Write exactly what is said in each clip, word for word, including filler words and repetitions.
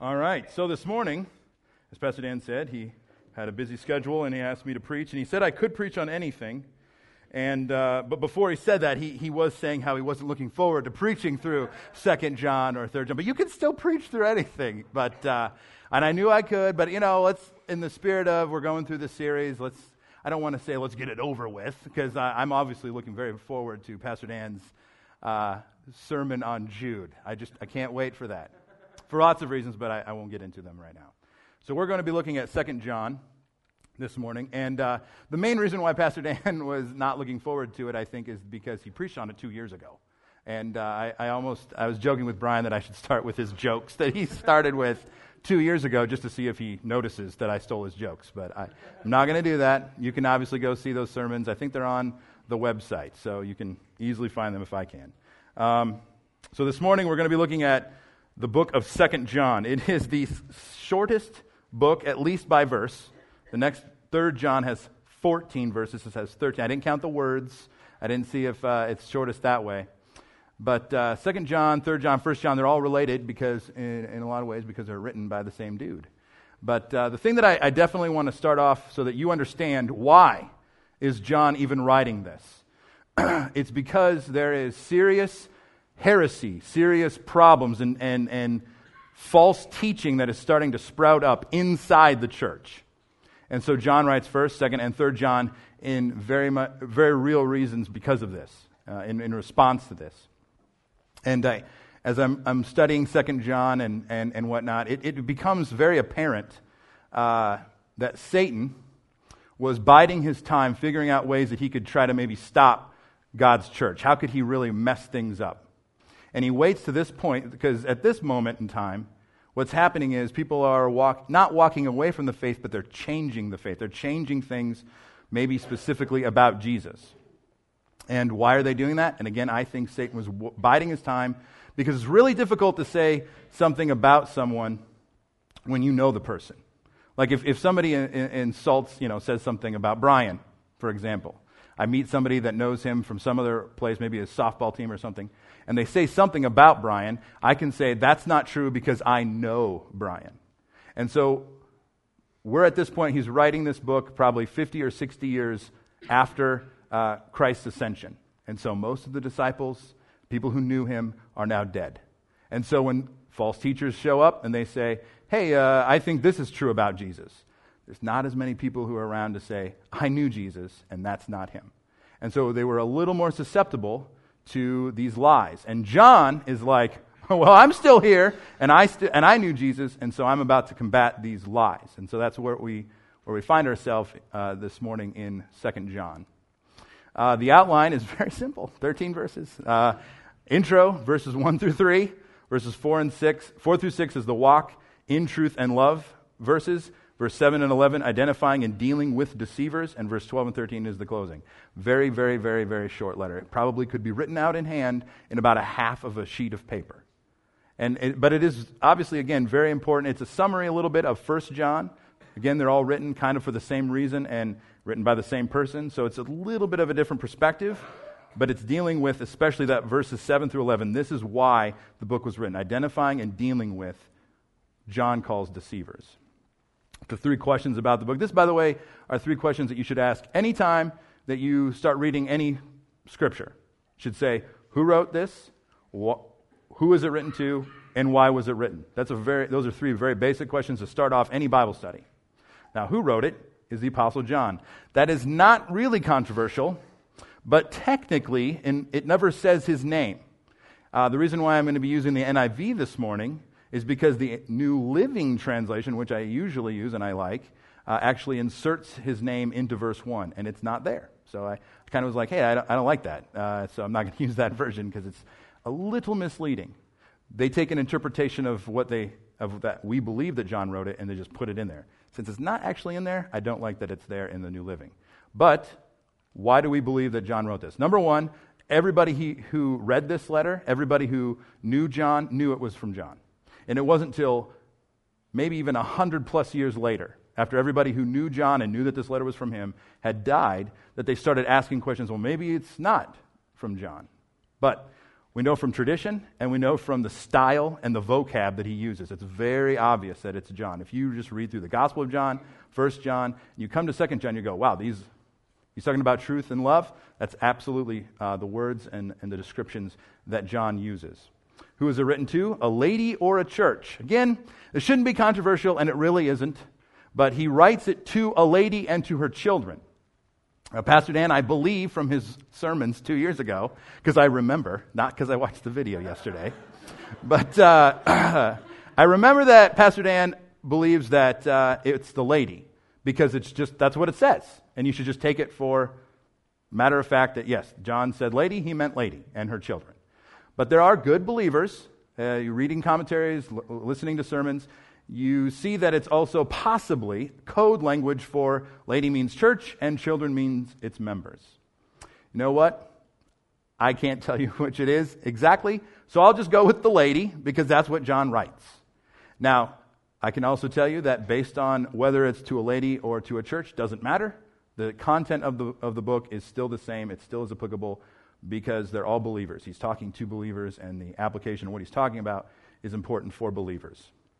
All right, so this morning, as Pastor Dan said, he had a busy schedule and he asked me to preach, and he said I could preach on anything. And uh, but before he said that, he, he was saying how he wasn't looking forward to preaching through Second John or Third John. But you can still preach through anything. But uh, and I knew I could. But you know, let's in the spirit of we're going through this series. Let's I don't want to say let's get it over with, because I'm obviously looking very forward to Pastor Dan's uh, sermon on Jude. I just I can't wait for that for lots of reasons, but I, I won't get into them right now. So we're going to be looking at Second John this morning, and uh, the main reason why Pastor Dan was not looking forward to it, I think, is because he preached on it two years ago. And uh, I, I almost, I was joking with Brian that I should start with his jokes that he started with two years ago just to see if he notices that I stole his jokes. But I, I'm not going to do that. You can obviously go see those sermons. I think they're on the website, so you can easily find them if I can. Um, so this morning we're going to be looking at the book of Second John. It is the shortest book, at least by verse. The next, Third John, has fourteen verses. This has thirteen. I didn't count the words. I didn't see if uh, it's shortest that way. But uh, Second John, Third John, First John, they're all related because, in, in a lot of ways, because they're written by the same dude. But uh, the thing that I, I definitely want to start off so that you understand why is John even writing this. It's because there is serious heresy, serious problems, and, and, and false teaching that is starting to sprout up inside the church. And so John writes First, Second, and Third John in very much, very real reasons because of this, uh, in, in response to this. And I, as I'm, I'm studying Second John and, and, and whatnot, it, it becomes very apparent uh, that Satan was biding his time, figuring out ways that he could try to maybe stop God's church. How could he really mess things up? And he waits to this point, because at this moment in time, what's happening is people are walk, not walking away from the faith, but they're changing the faith. They're changing things, maybe specifically about Jesus. And why are they doing that? And again, I think Satan was w- biding his time, because it's really difficult to say something about someone when you know the person. Like if, if somebody in, in, insults, you know, says something about Brian, for example. I meet somebody that knows him from some other place, maybe a softball team or something, and they say something about Brian, I can say that's not true because I know Brian. And so we're at this point, he's writing this book probably fifty or sixty years after uh, Christ's ascension. And so most of the disciples, people who knew him, are now dead. And so when false teachers show up and they say, hey, uh, I think this is true about Jesus, there's not as many people who are around to say, I knew Jesus, and that's not him. And so they were a little more susceptible to these lies. And John is like, well, I'm still here, and I st- and I knew Jesus, and so I'm about to combat these lies. And so that's where we where we find ourselves uh, this morning in Second John. Uh, the outline is very simple, thirteen verses. Uh, intro, verses one through three, verses four and six. Four through six is the walk in truth and love verses. Verse seven and eleven, identifying and dealing with deceivers, and verse twelve and thirteen is the closing. Very, very, very, very short letter. It probably could be written out in hand in about a half of a sheet of paper. And it, but it is obviously, again, very important. It's a summary a little bit of First John. Again, they're all written kind of for the same reason and written by the same person, so it's a little bit of a different perspective, but it's dealing with, especially that verses seven through eleven, this is why the book was written, identifying and dealing with, John calls deceivers. The three questions about the book. This, by the way, are three questions that you should ask anytime that you start reading any scripture. You should say, who wrote this? Wh- who is it written to? And why was it written? That's a very. Those are three very basic questions to start off any Bible study. Now, who wrote it is the Apostle John. That is not really controversial, but technically, and it never says his name. Uh, the reason why I'm going to be using the N I V this morning is because the New Living Translation, which I usually use and I like, uh, actually inserts his name into verse one, and it's not there. So I kind of was like, hey, I don't, I don't like that, uh, so I'm not going to use that version because it's a little misleading. They take an interpretation of what they of that we believe that John wrote it, and they just put it in there. Since it's not actually in there, I don't like that it's there in the New Living. But why do we believe that John wrote this? Number one, everybody he, who read this letter, everybody who knew John, knew it was from John. And it wasn't until maybe even a hundred plus years later, after everybody who knew John and knew that this letter was from him had died, that they started asking questions, well, maybe it's not from John. But We know from tradition, and we know from the style and the vocab that he uses. It's very obvious that it's John. If you just read through the Gospel of John, First John, you come to Second John, you go, wow, these he's talking about truth and love. That's absolutely uh, the words and, and the descriptions that John uses. Who is it written to? A lady or a church? Again, it shouldn't be controversial, and it really isn't. But he writes it to a lady and to her children. Uh, Pastor Dan, I believe from his sermons two years ago, because I remember, not because I watched the video yesterday, but uh, I remember that Pastor Dan believes that uh, it's the lady, because it's just, that's what it says. And you should just take it for matter of fact that, yes, John said lady, he meant lady and her children. But there are good believers, uh, you're reading commentaries, l- listening to sermons, you see that it's also possibly code language for lady means church and children means its members. You know what? I can't tell you which it is exactly, so I'll just go with the lady because that's what John writes. Now, I can also tell you that based on whether it's to a lady or to a church, doesn't matter. The content of the of the book is still the same. It still is applicable because they're all believers. He's talking to believers, and the application of what he's talking about is important for believers.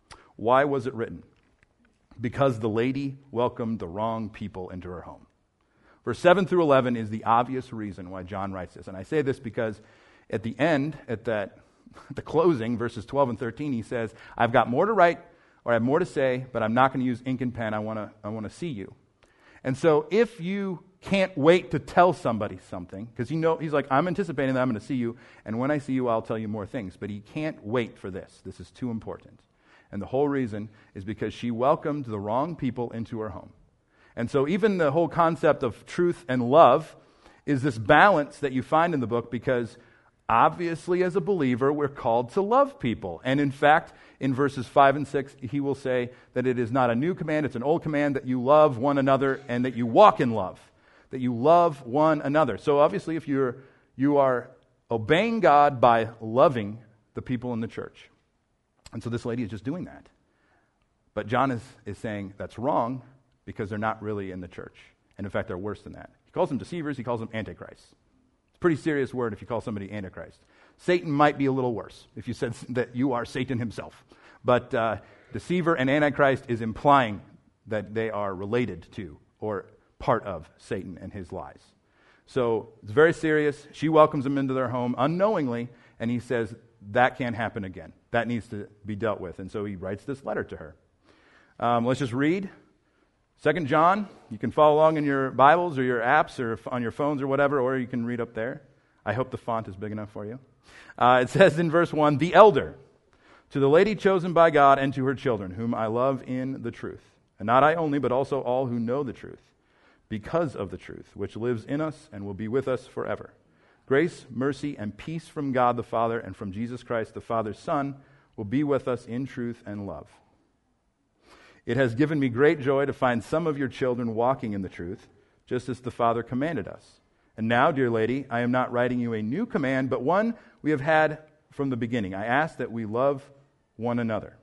Why was it written? Because the lady welcomed the wrong people into her home. Verse seven through eleven is the obvious reason why John writes this. And I say this because at the end, at that the closing, verses twelve and thirteen, he says, I've got more to write, or I have more to say, but I'm not going to use ink and pen. I want to I want to see you. And so if you can't wait to tell somebody something, because you know, he's like, I'm anticipating that I'm going to see you, and when I see you, I'll tell you more things. But he can't wait for this. This is too important. And the whole reason is because she welcomed the wrong people into her home. And so even the whole concept of truth and love is this balance that you find in the book, because obviously as a believer, we're called to love people. And in fact, in verses five and six, he will say that it is not a new command, it's an old command, that you love one another and that you walk in love, that you love one another. So obviously if you're you are obeying God by loving the people in the church. And so this lady is just doing that. But John is, is saying that's wrong because they're not really in the church. And in fact, they're worse than that. He calls them deceivers, he calls them antichrists. It's a pretty serious word if you call somebody antichrist. Satan might be a little worse if you said that you are Satan himself. But uh, deceiver and antichrist is implying that they are related to or part of Satan and his lies. So it's very serious. She welcomes them into their home unknowingly, and he says that can't happen again. That needs to be dealt with. And so he writes this letter to her. Um, let's just read. Second John, you can follow along in your Bibles or your apps or on your phones or whatever, or you can read up there. I hope the font is big enough for you. Uh, it says in verse one, the elder, to the lady chosen by God and to her children, whom I love in the truth. And not I only, but also all who know the truth, because of the truth, which lives in us and will be with us forever. Grace, mercy, and peace from God the Father and from Jesus Christ, the Father's Son, will be with us in truth and love. It has given me great joy to find some of your children walking in the truth, just as the Father commanded us. And now, dear lady, I am not writing you a new command, but one we have had from the beginning. I ask that we love one another.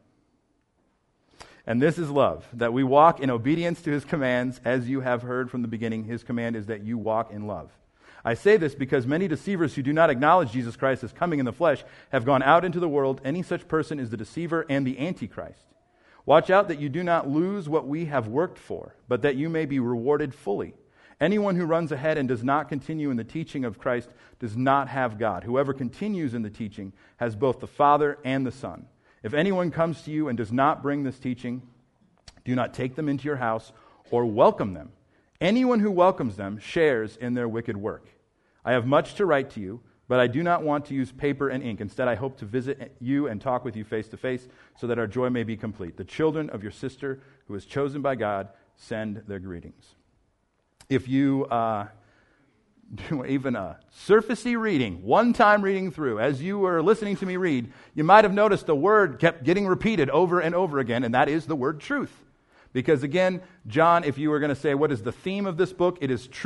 And this is love, that we walk in obedience to his commands, as you have heard from the beginning. His command is that you walk in love. I say this because many deceivers who do not acknowledge Jesus Christ as coming in the flesh have gone out into the world. Any such person is the deceiver and the antichrist. Watch out that you do not lose what we have worked for, but that you may be rewarded fully. Anyone who runs ahead and does not continue in the teaching of Christ does not have God. Whoever continues in the teaching has both the Father and the Son. If anyone comes to you and does not bring this teaching, do not take them into your house or welcome them. Anyone who welcomes them shares in their wicked work. I have much to write to you, but I do not want to use paper and ink. Instead, I hope to visit you and talk with you face to face so that our joy may be complete. The children of your sister, who is chosen by God, send their greetings. If you uh, do even a surfacey reading, one-time reading through, as you were listening to me read, you might have noticed a word kept getting repeated over and over again, and that is the word truth. Because again, John, if you were going to say, what is the theme of this book? It is truth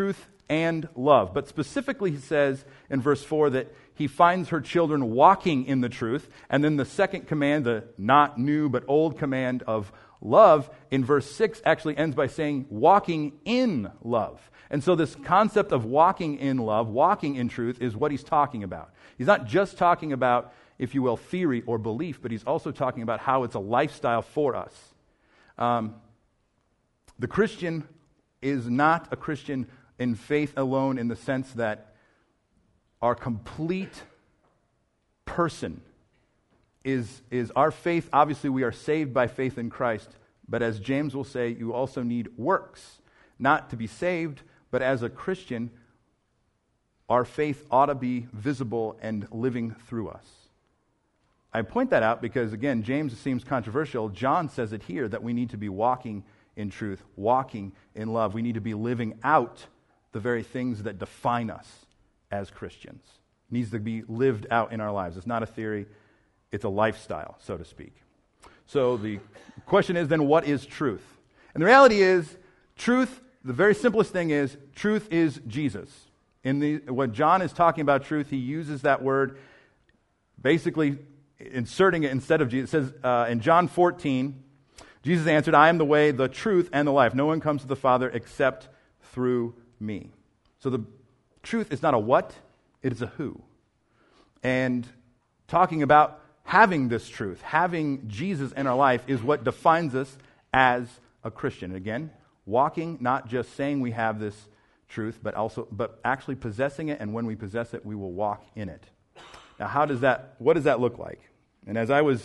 and love. But specifically, he says in verse four that he finds her children walking in the truth. And then the second command, the not new but old command of love, in verse six actually ends by saying walking in love. And so this concept of walking in love, walking in truth, is what he's talking about. He's not just talking about, if you will, theory or belief, but he's also talking about how it's a lifestyle for us. Um, the Christian is not a Christian in faith alone, in the sense that our complete person is, is our faith. Obviously, we are saved by faith in Christ, but as James will say, you also need works, not to be saved, but as a Christian, our faith ought to be visible and living through us. I point that out because, again, James seems controversial. John says it here that we need to be walking in truth, walking in love. We need to be living out the very things that define us as Christians. It needs to be lived out in our lives. It's not a theory, it's a lifestyle, so to speak. So the question is then, what is truth? And the reality is, truth, the very simplest thing is, truth is Jesus. In the when John is talking about truth, he uses that word, basically inserting it instead of Jesus. It says uh, in John fourteen, Jesus answered, I am the way, the truth, and the life. No one comes to the Father except through me. So the truth is not a what, it is a who. And talking about having this truth, having Jesus in our life, is what defines us as a Christian. Again, walking, not just saying we have this truth, but also, but actually possessing it, and when we possess it, we will walk in it. Now, how does that, what does that look like? And as I was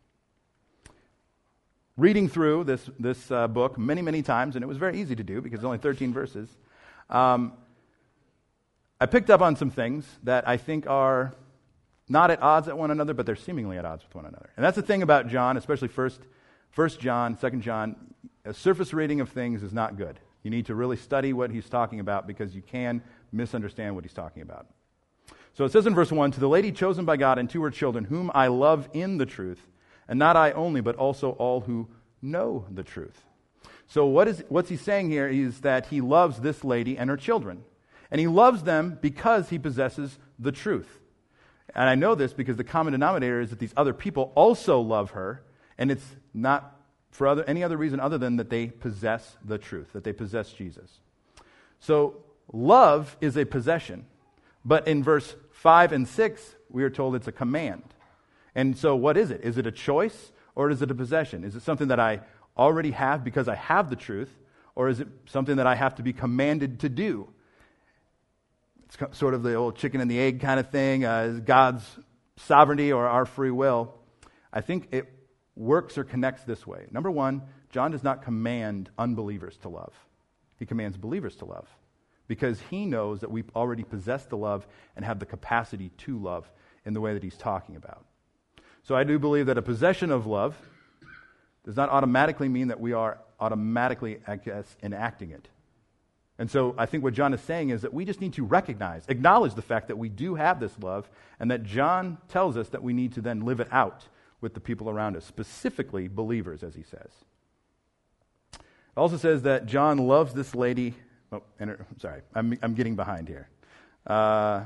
reading through this, this uh, book many, many times, and it was very easy to do because it's only thirteen verses, um, I picked up on some things that I think are not at odds at one another, but they're seemingly at odds with one another. And that's the thing about John, especially first, First John, Second John. A surface reading of things is not good. You need to really study what he's talking about because you can misunderstand what he's talking about. So it says in verse one, to the lady chosen by God and to her children, whom I love in the truth, and not I only, but also all who know the truth. So what is what's he saying here is that he loves this lady and her children. And he loves them because he possesses the truth. And I know this because the common denominator is that these other people also love her, and it's not for other, any other reason other than that they possess the truth, that they possess Jesus. So love is a possession. But in verse five and six, we are told it's a command. And so what is it? Is it a choice or is it a possession? Is it something that I already have because I have the truth, or is it something that I have to be commanded to do? It's sort of the old chicken and the egg kind of thing, uh, God's sovereignty or our free will. I think it works or connects this way. Number one, John does not command unbelievers to love. He commands believers to love because he knows that we already possess the love and have the capacity to love in the way that he's talking about. So I do believe that a possession of love does not automatically mean that we are automatically, I guess, enacting it. And so I think what John is saying is that we just need to recognize, acknowledge the fact that we do have this love, and that John tells us that we need to then live it out with the people around us, specifically believers, as he says. It also says that John loves this lady. Oh, and her, I'm sorry, I'm, I'm getting behind here. Uh,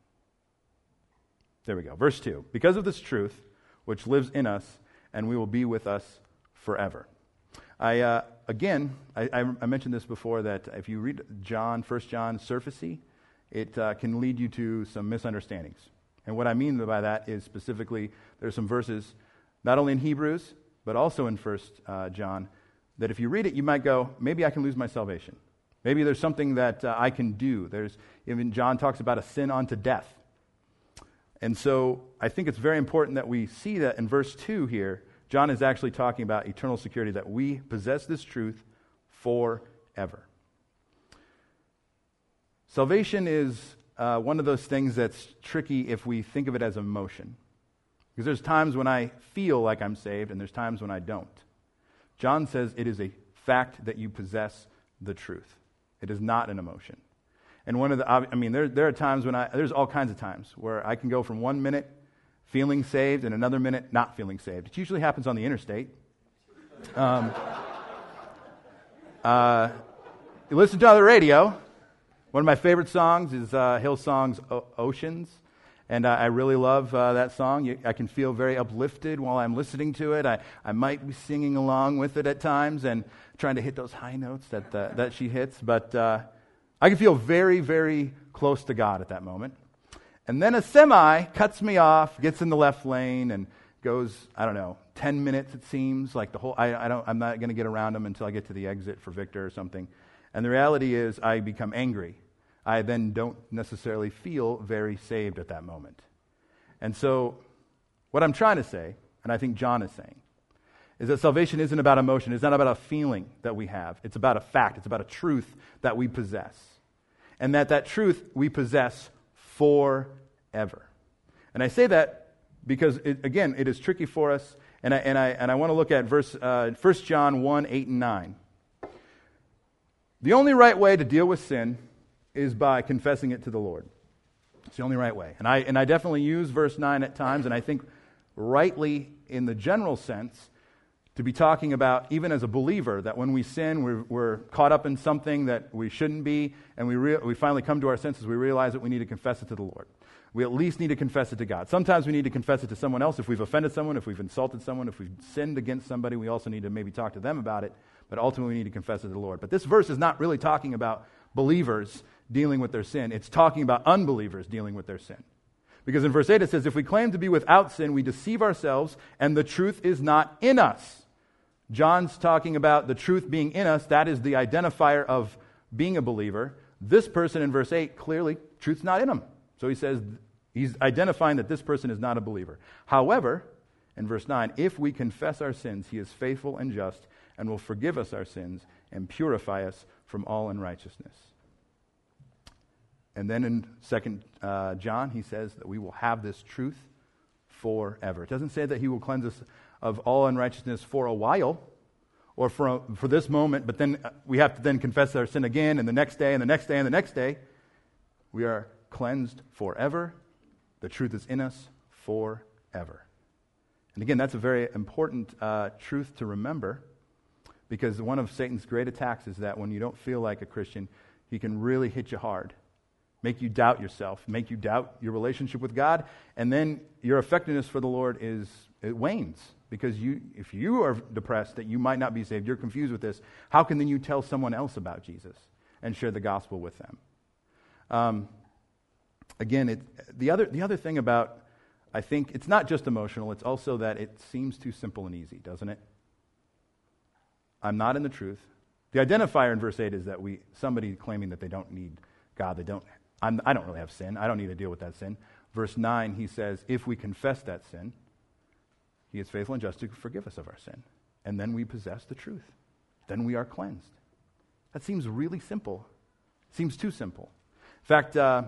there we go. Verse two. Because of this truth, which lives in us, and we will be with us forever. I uh, again, I, I mentioned this before, that if you read John, First John, surfacey, it uh, can lead you to some misunderstandings. And what I mean by that is specifically, there's some verses, not only in Hebrews, but also in First uh, John, that if you read it, you might go, maybe I can lose my salvation. Maybe there's something that uh, I can do. There's even John talks about a sin unto death. And so I think it's very important that we see that in verse two here, John is actually talking about eternal security, that we possess this truth forever. Salvation is uh, one of those things that's tricky if we think of it as emotion. Because there's times when I feel like I'm saved, and there's times when I don't. John says it is a fact that you possess the truth. It is not an emotion. And one of the, I mean, there, there are times when I, there's all kinds of times where I can go from one minute feeling saved and another minute not feeling saved. It usually happens on the interstate. Um, uh, you listen to the radio, One of my favorite songs is uh, Hillsong's o- Oceans. And uh, I really love uh, that song. You, I can feel very uplifted while I'm listening to it. I, I might be singing along with it at times and trying to hit those high notes that uh, that she hits. But uh, I can feel very, very close to God at that moment. And then a semi cuts me off, gets in the left lane, and goes, I don't know, ten minutes it seems. Like the whole, I, I don't, I'm not going to get around them until I get to the exit for Victor or something. And the reality is I become angry. I then don't necessarily feel very saved at that moment. And so what I'm trying to say, and I think John is saying, is that salvation isn't about emotion. It's not about a feeling that we have. It's about a fact. It's about a truth that we possess. And that that truth we possess forever. And I say that because, it, again, it is tricky for us. And I, and I, and I want to look at verse uh, First John one, eight, and nine. The only right way to deal with sin is by confessing it to the Lord. It's the only right way. And I and I definitely use verse nine at times, and I think rightly in the general sense to be talking about, even as a believer, that when we sin, we're, we're caught up in something that we shouldn't be, and we re- we finally come to our senses, we realize that we need to confess it to the Lord. We at least need to confess it to God. Sometimes we need to confess it to someone else. If we've offended someone, if we've insulted someone, if we've sinned against somebody, we also need to maybe talk to them about it, but ultimately we need to confess it to the Lord. But this verse is not really talking about believers dealing with their sin. It's talking about unbelievers dealing with their sin. Because in verse eight it says, if we claim to be without sin, we deceive ourselves, and the truth is not in us. John's talking about the truth being in us. That is the identifier of being a believer. This person in verse eight, clearly, truth's not in him. So he says, he's identifying that this person is not a believer. However, in verse nine, if we confess our sins, he is faithful and just and will forgive us our sins and purify us from all unrighteousness. And then in Second uh, John, he says that we will have this truth forever. It doesn't say that he will cleanse us of all unrighteousness for a while or for, a, for this moment, but then we have to then confess our sin again and the next day and the next day and the next day. We are cleansed forever. The truth is in us forever. And again, that's a very important uh, truth to remember, because one of Satan's great attacks is that when you don't feel like a Christian, he can really hit you hard. Make you doubt yourself, make you doubt your relationship with God, and then your effectiveness for the Lord is, it wanes. Because you, if you are depressed that you might not be saved, you're confused with this, how can then you tell someone else about Jesus and share the gospel with them? Um, again, it, the other the other thing about, I think, it's not just emotional, it's also that it seems too simple and easy, doesn't it? I'm not in the truth. The identifier in verse eight is that we somebody claiming that they don't need God, they don't I'm, I don't really have sin. I don't need to deal with that sin. Verse nine, he says, if we confess that sin, he is faithful and just to forgive us of our sin. And then we possess the truth. Then we are cleansed. That seems really simple. Seems too simple. In fact, uh,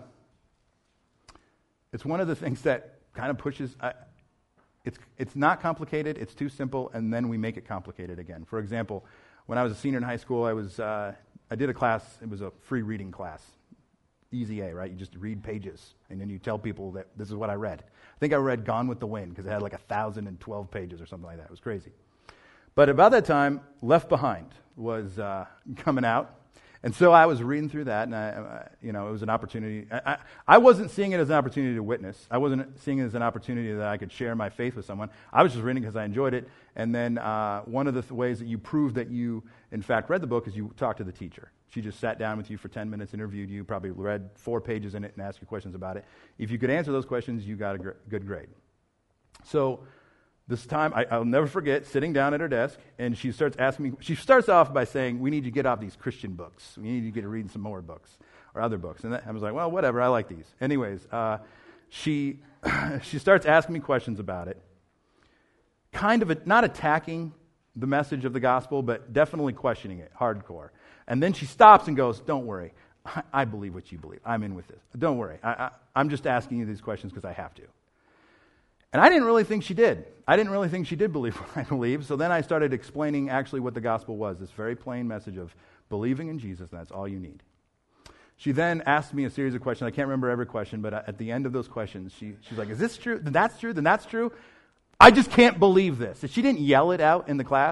it's one of the things that kind of pushes... Uh, it's, it's not complicated, it's too simple, and then we make it complicated again. For example, when I was a senior in high school, I was uh, I did a class, it was a free reading class. Easy A, right? You just read pages, and then you tell people that this is what I read. I think I read Gone with the Wind, because it had like one thousand twelve pages or something like that. It was crazy. But about that time, Left Behind was uh, coming out, and so I was reading through that, and I, I, you know, it was an opportunity. I, I, I wasn't seeing it as an opportunity to witness. I wasn't seeing it as an opportunity that I could share my faith with someone. I was just reading because I enjoyed it, and then uh, one of the th- ways that you prove that you, in fact, read the book is you talk to the teacher. She just sat down with you for ten minutes, interviewed you, probably read four pages in it and asked you questions about it. If you could answer those questions, you got a gr- good grade. So this time, I, I'll never forget sitting down at her desk, and she starts asking me, she starts off by saying, we need you to get off these Christian books. We need you to get reading some more books or other books. And that, I was like, well, whatever, I like these. Anyways, uh, she she starts asking me questions about it, kind of a, not attacking the message of the gospel, but definitely questioning it, hardcore. And then she stops and goes, don't worry, I, I believe what you believe. I'm in with this. Don't worry, I, I, I'm just asking you these questions because I have to. And I didn't really think she did. I didn't really think she did believe what I believe. So then I started explaining actually what the gospel was, this very plain message of believing in Jesus, and that's all you need. She then asked me a series of questions. I can't remember every question, but at the end of those questions, she, she's like, is this true? Then that's true? Then that's true? I just can't believe this. She didn't yell it out in the class,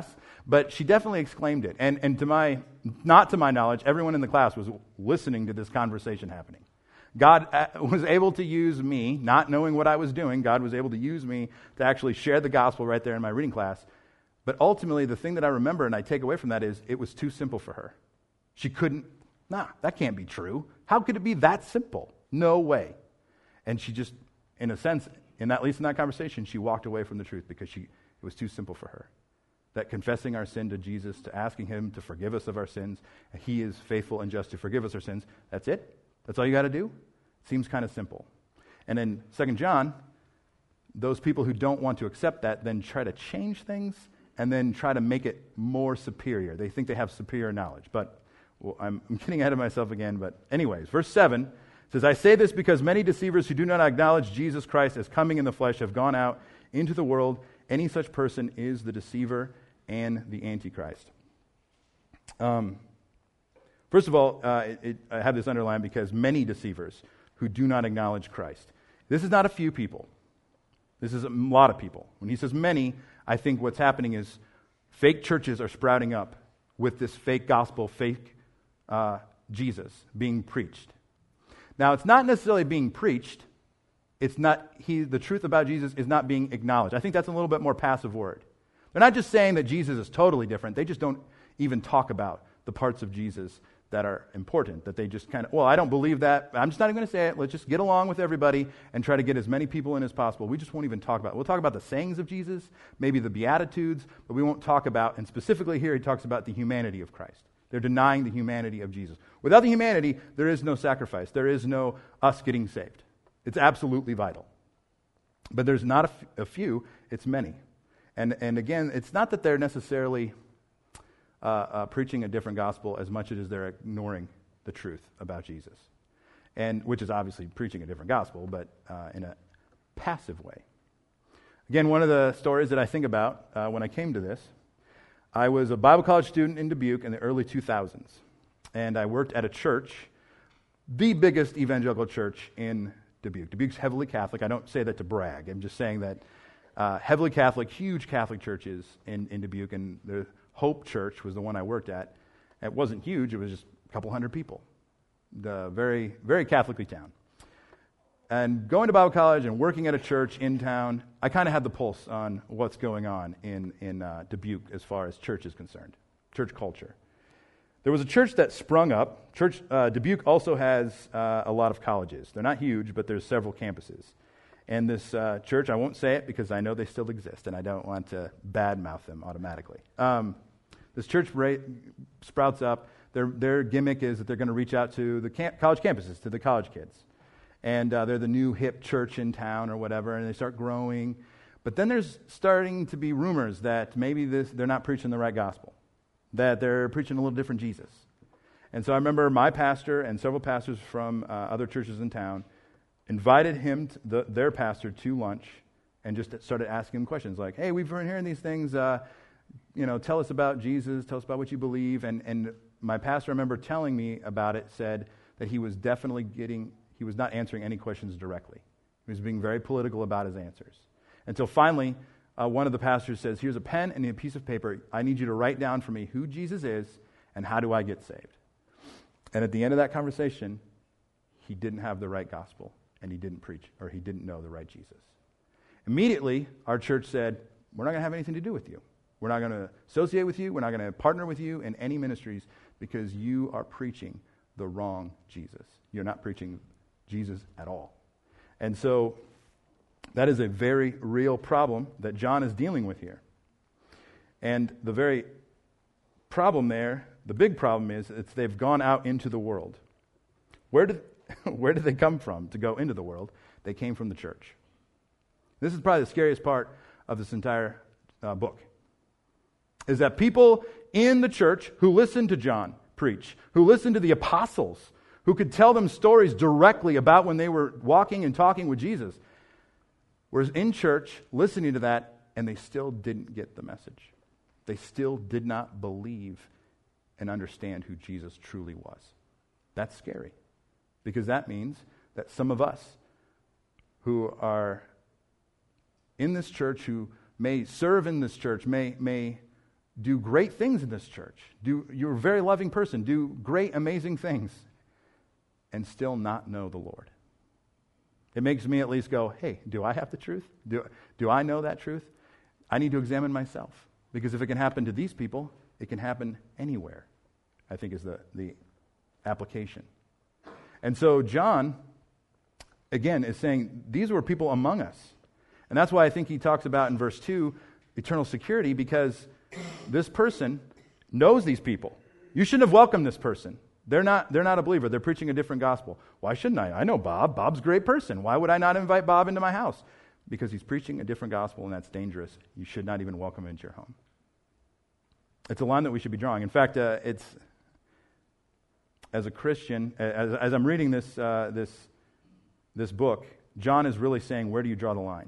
But she definitely exclaimed it. And, and to my, not to my knowledge, everyone in the class was listening to this conversation happening. God was able to use me, not knowing what I was doing, God was able to use me to actually share the gospel right there in my reading class. But ultimately, the thing that I remember and I take away from that is it was too simple for her. She couldn't, nah, that can't be true. How could it be that simple? No way. And she just, in a sense, in that, at least in that conversation, she walked away from the truth because she, it was too simple for her. That confessing our sin to Jesus, to asking him to forgive us of our sins, and he is faithful and just to forgive us our sins, that's it? That's all you got to do? Seems kind of simple. And in Second John, those people who don't want to accept that then try to change things and then try to make it more superior. They think they have superior knowledge. But well, I'm, I'm getting ahead of myself again. But anyways, verse seven says, I say this because many deceivers who do not acknowledge Jesus Christ as coming in the flesh have gone out into the world. Any such person is the deceiver and the Antichrist. Um, first of all, uh, it, it, I have this underlined because many deceivers who do not acknowledge Christ. This is not a few people. This is a lot of people. When he says many, I think what's happening is fake churches are sprouting up with this fake gospel, fake uh, Jesus being preached. Now, it's not necessarily being preached. It's not, he, the truth about Jesus is not being acknowledged. I think that's a little bit more passive word. They're not just saying that Jesus is totally different. They just don't even talk about the parts of Jesus that are important, that they just kind of, well, I don't believe that. I'm just not even going to say it. Let's just get along with everybody and try to get as many people in as possible. We just won't even talk about it. We'll talk about the sayings of Jesus, maybe the Beatitudes, but we won't talk about, and specifically here he talks about the humanity of Christ. They're denying the humanity of Jesus. Without the humanity, there is no sacrifice. There is no us getting saved. It's absolutely vital. But there's not a, f- a few, it's many. And and again, it's not that they're necessarily uh, uh, preaching a different gospel as much as they're ignoring the truth about Jesus. And which is obviously preaching a different gospel, but uh, in a passive way. Again, one of the stories that I think about uh, when I came to this, I was a Bible college student in Dubuque in the early two thousands. And I worked at a church, the biggest evangelical church in Dubuque. Dubuque's heavily Catholic. I don't say that to brag. I'm just saying that uh, heavily Catholic, huge Catholic churches in, in Dubuque. And the Hope Church was the one I worked at. It wasn't huge. It was just a couple hundred people. The very, very Catholic town. And going to Bible college and working at a church in town, I kind of had the pulse on what's going on in, in uh, Dubuque as far as church is concerned, church culture. There was a church that sprung up. Church uh, Dubuque also has uh, a lot of colleges. They're not huge, but there's several campuses. And this uh, church, I won't say it because I know they still exist, and I don't want to badmouth them automatically. Um, this church ra- sprouts up. Their, their gimmick is that they're going to reach out to the camp- college campuses, to the college kids. And uh, they're the new hip church in town or whatever, and they start growing. But then there's starting to be rumors that maybe this they're not preaching the right gospel, that they're preaching a little different Jesus. And so I remember my pastor and several pastors from uh, other churches in town invited him, to the, their pastor, to lunch and just started asking him questions like, hey, we've been hearing these things, uh, you know, tell us about Jesus, tell us about what you believe. And, and my pastor, I remember telling me about it, said that he was definitely getting, he was not answering any questions directly. He was being very political about his answers. Until finally, uh, one of the pastors says, here's a pen and a piece of paper. I need you to write down for me who Jesus is and how do I get saved. And at the end of that conversation, he didn't have the right gospel and he didn't preach, or he didn't know the right Jesus. Immediately, our church said, we're not going to have anything to do with you. We're not going to associate with you. We're not going to partner with you in any ministries because you are preaching the wrong Jesus. You're not preaching Jesus at all. And so that is a very real problem that John is dealing with here. And the very problem there, the big problem is it's they've gone out into the world. Where did, where did they come from to go into the world? They came from the church. This is probably the scariest part of this entire uh, book, is that people in the church who listened to John preach, who listened to the apostles, who could tell them stories directly about when they were walking and talking with Jesus, were in church listening to that, and they still didn't get the message. They still did not believe and understand who Jesus truly was. That's scary, because that means that some of us who are in this church, who may serve in this church, may may do great things in this church. Do, you're a very loving person. Do great, amazing things. And still not know the Lord. It makes me at least go, hey, do I have the truth? Do, do I know that truth? I need to examine myself. Because if it can happen to these people, it can happen anywhere, I think is the, the application. And so John, again, is saying these were people among us. And that's why I think he talks about in verse two, eternal security, because this person knows these people. You shouldn't have welcomed this person. They're not, they're not a believer. They're preaching a different gospel. Why shouldn't I? I know Bob. Bob's a great person. Why would I not invite Bob into my house? Because he's preaching a different gospel, and that's dangerous. You should not even welcome him into your home. It's a line that we should be drawing. In fact, uh, it's as a Christian, as, as I'm reading this uh, this this book, John is really saying, where do you draw the line?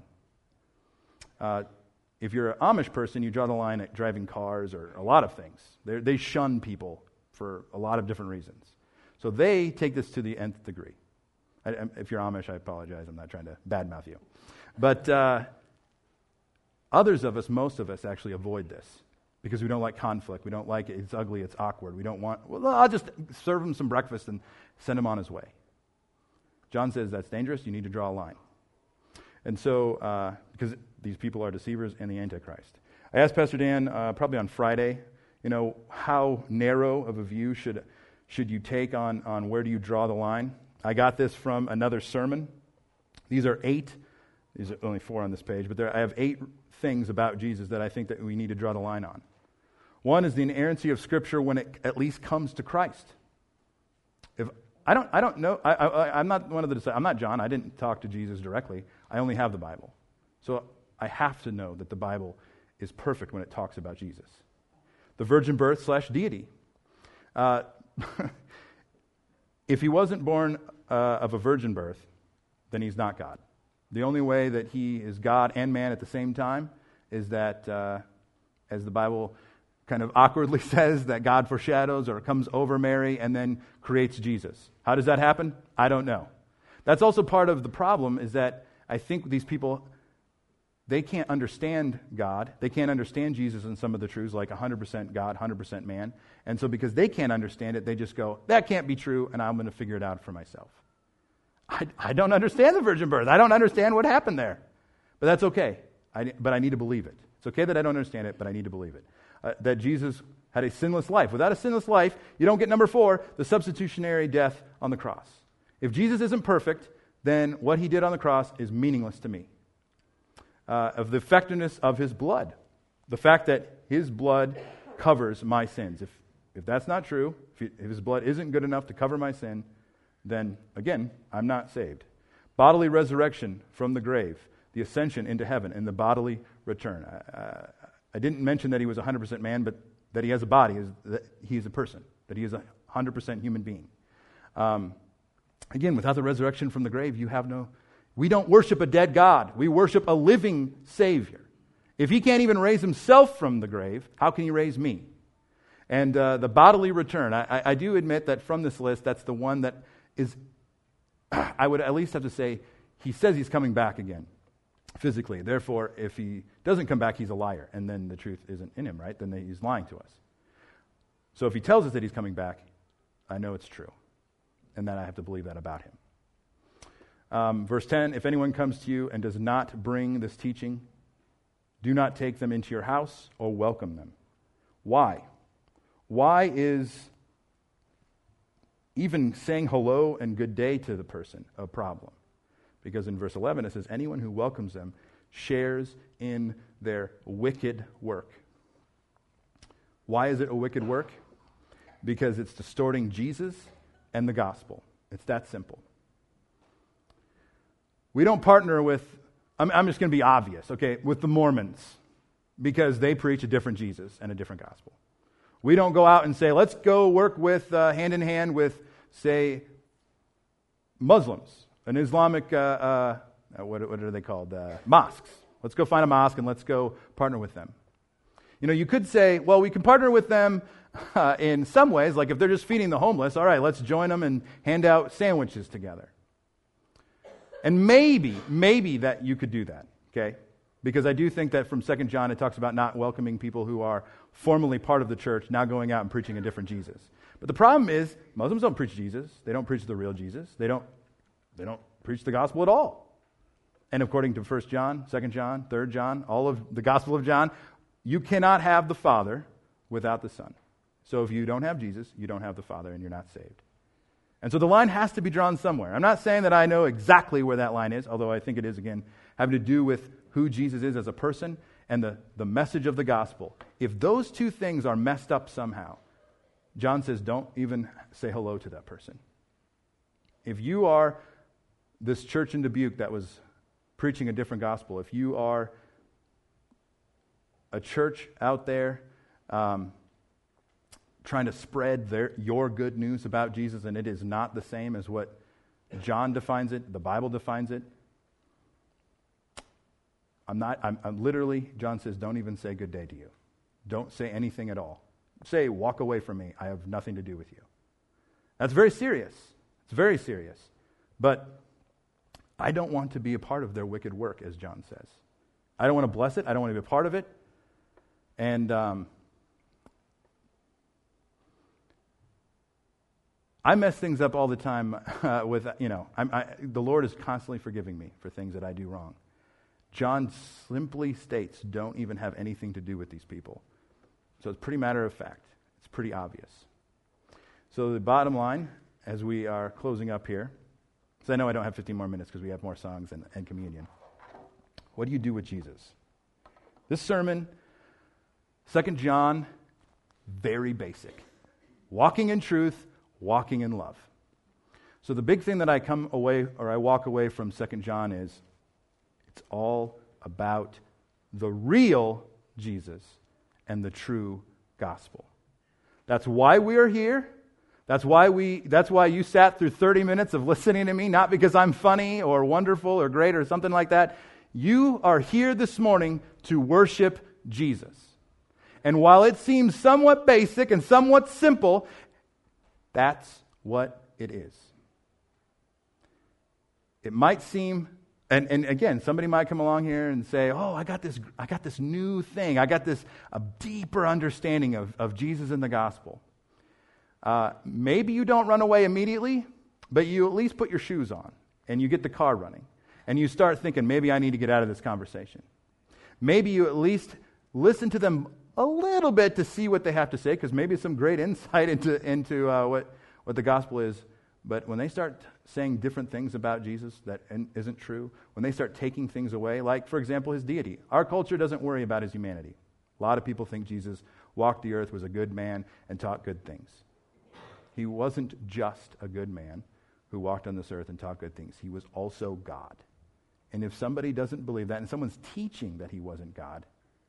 Uh, if you're an Amish person, you draw the line at driving cars or a lot of things. They're, they shun people for a lot of different reasons. So they take this to the nth degree. I, if you're Amish, I apologize. I'm not trying to badmouth you. But uh, others of us, most of us, actually avoid this because we don't like conflict. We don't like it. It's ugly. It's awkward. We don't want, well, I'll just serve him some breakfast and send him on his way. John says that's dangerous. You need to draw a line. And so, uh, because these people are deceivers and the Antichrist. I asked Pastor Dan uh, probably on Friday, you know, how narrow of a view should should you take on, on where do you draw the line? I got this from another sermon. These are eight, these are only four on this page, but there, I have eight things about Jesus that I think that we need to draw the line on. One is the inerrancy of Scripture when it at least comes to Christ. If I don't, I don't know. I, I, I'm not one of the disciples. I'm not John. I didn't talk to Jesus directly. I only have the Bible, so I have to know that the Bible is perfect when it talks about Jesus. The virgin birth slash deity. Uh, if he wasn't born uh, of a virgin birth, then he's not God. The only way that he is God and man at the same time is that, uh, as the Bible kind of awkwardly says, that God foreshadows or comes over Mary and then creates Jesus. How does that happen? I don't know. That's also part of the problem, is that I think these people, they can't understand God. They can't understand Jesus and some of the truths, like one hundred percent God, one hundred percent man. And so because they can't understand it, they just go, that can't be true, and I'm going to figure it out for myself. I, I don't understand the virgin birth. I don't understand what happened there. But that's okay. I, but I need to believe it. It's okay that I don't understand it, but I need to believe it. Uh, that Jesus had a sinless life. Without a sinless life, you don't get number four, the substitutionary death on the cross. If Jesus isn't perfect, then what he did on the cross is meaningless to me. Uh, of the effectiveness of his blood. The fact that his blood covers my sins. If if that's not true, if, he, if his blood isn't good enough to cover my sin, then, again, I'm not saved. Bodily resurrection from the grave, the ascension into heaven, and the bodily return. Uh, I didn't mention that he was one hundred percent man, but that he has a body, is that he's a person, that he is a one hundred percent human being. Um, again, without the resurrection from the grave, you have no... We don't worship a dead God. We worship a living Savior. If he can't even raise himself from the grave, how can he raise me? And uh, the bodily return, I, I do admit that from this list, that's the one that is, I would at least have to say, he says he's coming back again, physically. Therefore, if he doesn't come back, he's a liar, and then the truth isn't in him, right? Then he's lying to us. So if he tells us that he's coming back, I know it's true, and that I have to believe that about him. Um, verse ten, if anyone comes to you and does not bring this teaching, do not take them into your house or welcome them. Why? Why is even saying hello and good day to the person a problem? Because in verse eleven it says, anyone who welcomes them shares in their wicked work. Why is it a wicked work? Because it's distorting Jesus and the gospel. It's that simple. We don't partner with, I'm, I'm just going to be obvious, okay, with the Mormons, because they preach a different Jesus and a different gospel. We don't go out and say, let's go work with, uh, hand in hand with, say, Muslims, an Islamic, uh, uh, what, what are they called, uh, mosques. Let's go find a mosque and let's go partner with them. You know, you could say, well, we can partner with them uh, in some ways, like if they're just feeding the homeless, all right, let's join them and hand out sandwiches together. And maybe, maybe that you could do that, okay? Because I do think that from Second John, it talks about not welcoming people who are formally part of the church, now going out and preaching a different Jesus. But the problem is, Muslims don't preach Jesus. They don't preach the real Jesus. They don't, they don't preach the gospel at all. And according to First John, Second John, Third John, all of the Gospel of John, you cannot have the Father without the Son. So if you don't have Jesus, you don't have the Father, and you're not saved. And so the line has to be drawn somewhere. I'm not saying that I know exactly where that line is, although I think it is, again, having to do with who Jesus is as a person and the, the message of the gospel. If those two things are messed up somehow, John says don't even say hello to that person. If you are this church in Dubuque that was preaching a different gospel, if you are a church out there um, trying to spread their, your good news about Jesus, and it is not the same as what John defines it, the Bible defines it, I'm not, I'm, I'm literally, John says, don't even say good day to you. Don't say anything at all. Say, walk away from me. I have nothing to do with you. That's very serious. It's very serious. But I don't want to be a part of their wicked work, as John says. I don't want to bless it. I don't want to be a part of it. And um, I mess things up all the time uh, with, you know, I'm, I, the Lord is constantly forgiving me for things that I do wrong. John simply states, don't even have anything to do with these people. So it's pretty matter of fact. It's pretty obvious. So the bottom line, as we are closing up here, because I know I don't have fifteen more minutes because we have more songs and, and communion. What do you do with Jesus? This sermon, Second John, very basic. Walking in truth, walking in love. So the big thing that I come away, or I walk away from Second John is, it's all about the real Jesus and the true gospel. That's why we are here. That's why we. That's why you sat through thirty minutes of listening to me, not because I'm funny or wonderful or great or something like that. You are here this morning to worship Jesus. And while it seems somewhat basic and somewhat simple, that's what it is. It might seem And, and again, somebody might come along here and say, oh, I got this I got this new thing. I got this a deeper understanding of, of Jesus and the gospel. Uh, maybe you don't run away immediately, but you at least put your shoes on and you get the car running. And you start thinking, maybe I need to get out of this conversation. Maybe you at least listen to them a little bit to see what they have to say, because maybe it's some great insight into, into uh, what, what the gospel is. But when they start saying different things about Jesus that isn't true, when they start taking things away, like, for example, his deity. Our culture doesn't worry about his humanity. A lot of people think Jesus walked the earth, was a good man, and taught good things. He wasn't just a good man who walked on this earth and taught good things. He was also God. And if somebody doesn't believe that, and someone's teaching that he wasn't God,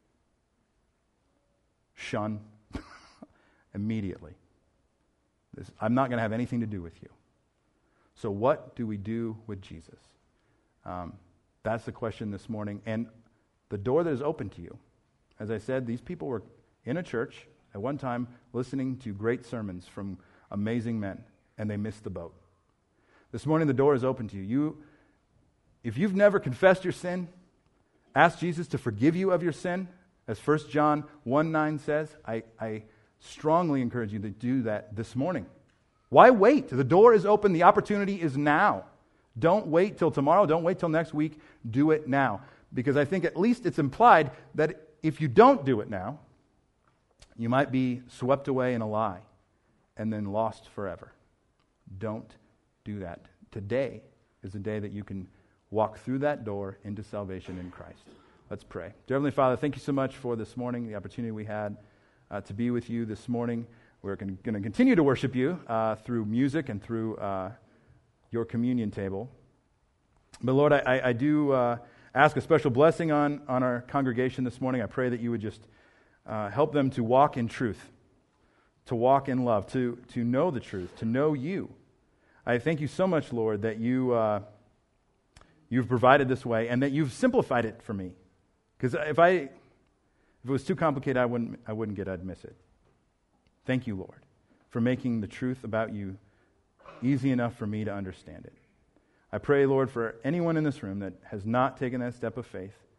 shun immediately. This, I'm not going to have anything to do with you. So what do we do with Jesus? Um, that's the question this morning. And the door that is open to you. As I said, these people were in a church at one time listening to great sermons from amazing men, and they missed the boat. This morning the door is open to you. You, if you've never confessed your sin, ask Jesus to forgive you of your sin. As First John one nine says, I, I strongly encourage you to do that this morning. Why wait? The door is open. The opportunity is now. Don't wait till tomorrow. Don't wait till next week. Do it now. Because I think at least it's implied that if you don't do it now, you might be swept away in a lie and then lost forever. Don't do that. Today is the day that you can walk through that door into salvation in Christ. Let's pray. Dear Heavenly Father, thank you so much for this morning, the opportunity we had uh, to be with you this morning. We're going to continue to worship you uh, through music and through uh, your communion table. But Lord, I, I do uh, ask a special blessing on, on our congregation this morning. I pray that you would just uh, help them to walk in truth, to walk in love, to, to know the truth, to know you. I thank you so much, Lord, that you, uh, you've provided this way and that you've simplified it for me. Because if I, if it was too complicated, I wouldn't, I wouldn't get it. I'd miss it. Thank you, Lord, for making the truth about you easy enough for me to understand it. I pray, Lord, for anyone in this room that has not taken that step of faith,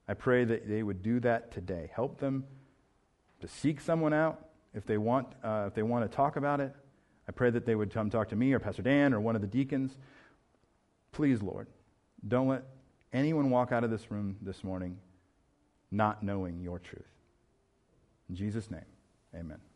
I pray that they would do that today. Help them to seek someone out if they want, uh, if they want to talk about it. I pray that they would come talk to me or Pastor Dan or one of the deacons. Please, Lord, don't let anyone walk out of this room this morning not knowing your truth. In Jesus' name, amen.